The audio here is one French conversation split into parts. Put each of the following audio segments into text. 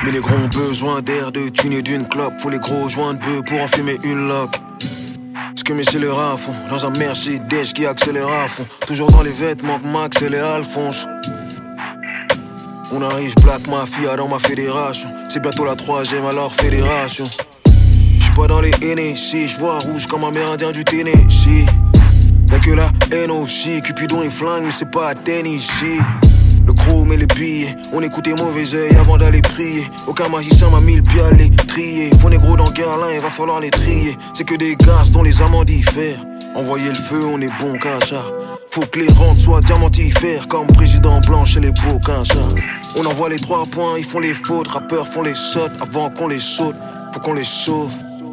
Mais les gros ont besoin d'air, de thunes et d'une clope. Faut les gros joints de bœuf pour en fumer une loque. Ce que mes scélérats à fond, dans un Mercedes qui accélère à fond. Toujours dans les vêtements que Max et les Alphonse. On arrive Black Mafia dans ma fédération. C'est bientôt la 3e alors fédération. J'suis pas dans les NSC, j'vois rouge comme un Amérindien du Tennessee. Y'a que la haine aussi, Cupidon et flingue mais c'est pas à Tennessee. Le chrome et les billets, on écoutait mauvais oeil avant d'aller prier. Aucun magicien m'a mis le pied à les trier. Faut négro dans Guerlain, il va falloir les trier. C'est que des gaz dont les amants diffèrent. Envoyer le feu, on est bon qu'à ça. Faut que les rentes soient diamantifères comme président Blanche et les beaux qu'à ça. On envoie les 3 points, ils font les fautes. Rappeurs font les sautes avant qu'on les saute. Faut qu'on les sauve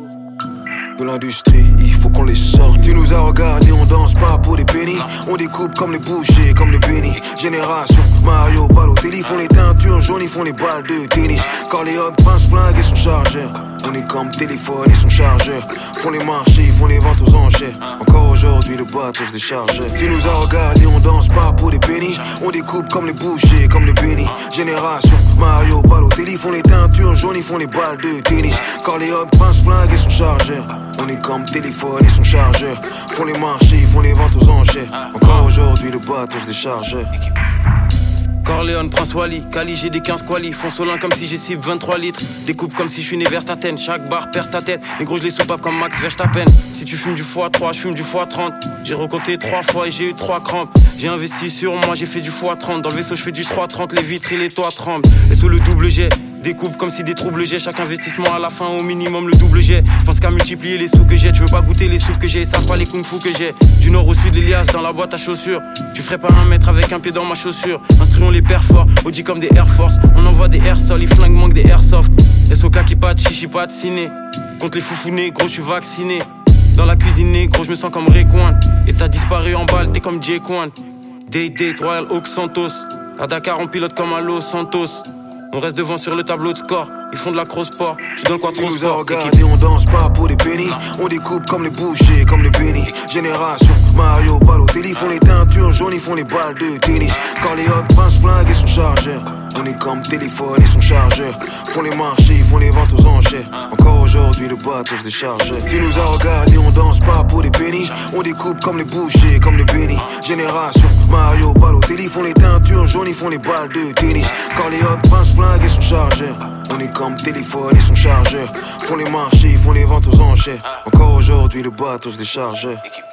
de l'industrie, il faut qu'on les sorte. Tu nous as regardé, on danse pas pour des pennies. On découpe comme les bouchers, comme les bénis. Génération, Mario, Balotelli. Font les teintures jaunes, ils font les balles de tennis. Corleone, Prince Flingue et son chargeur. On est comme téléphone et son chargeur. Font les marchés, ils font les ventes aux enchères. Encore aujourd'hui, le bateau se décharge. Tu nous as regardé, on danse pas pour des pennies. On découpe comme les bouchers, comme les bénis. Génération, Mario, Balotelli. Font les teintures jaunes, ils font les balles de tennis. Corleone, Prince Flingue et son chargeur. On est comme téléphone et son chargeur. Font les marchés, ils font les ventes aux enchères. Encore aujourd'hui, le bateau se décharge. Corleone, Prince Wally, Cali, j'ai des 15 quali. Fonce-au-lin comme si j'ai cible 23 litres. Découpe comme si je suis né vers ta tête. Chaque barre perce ta tête. Les gros, je les soupape comme Max Verstappen. Si tu fumes du x3, je fume du x30. J'ai recompté 3 fois et j'ai eu 3 crampes. J'ai investi sur moi, j'ai fait du x30. Dans le vaisseau, je fais du 330. Les vitres et les toits tremblent. Et sous le double jet. Découpe comme si des troubles j'ai. Chaque investissement à la fin au minimum le double jet. Je pense qu'à multiplier les sous que j'ai. Tu veux pas goûter les sous que j'ai. Ça pas les kung fu que j'ai. Du nord au sud l'Elias dans la boîte à chaussures. Tu ferais pas 1 mètre avec un pied dans ma chaussure. Instruons les pères forts, Audi comme des Air Force. On envoie des airsols, les flingues manquent des airsoft. SOK qui patte, chichi patte, ciné. Contre les foufounés, gros je suis vacciné. Dans la cuisine, gros je me sens comme Rayquan. Et t'as disparu en balle, t'es comme Jay Kwan. Day Royal Oak Santos. À Dakar on pilote comme à Los Santos. On reste devant sur le tableau de score. Ils font de la cross-sport. Je donne quoi trop sport. Tu nous as regardé, on danse pas pour des pennies. On découpe comme les bouchers, comme les bénis. Génération, Mario, Balotelli. Font les teintures jaunes, ils font les balles de tennis. Corleone, Prince Flingue et son chargeur. On est comme téléphone et son chargeur. Font les marchés, ils font les ventes aux enchères. Encore aujourd'hui, le bateau se décharge. Tu nous as regardé, on danse pas pour des pennies. On découpe comme les bouchers, comme les bénis. Génération, Mario, Balotelli. Font les teintures jaunes, ils font les balles de tennis. Corleone, Prince Flingue et son chargeur. On est comme téléphone et son chargeur. Font les marchés, ils font les ventes aux enchères. Encore aujourd'hui, le bateau se décharge.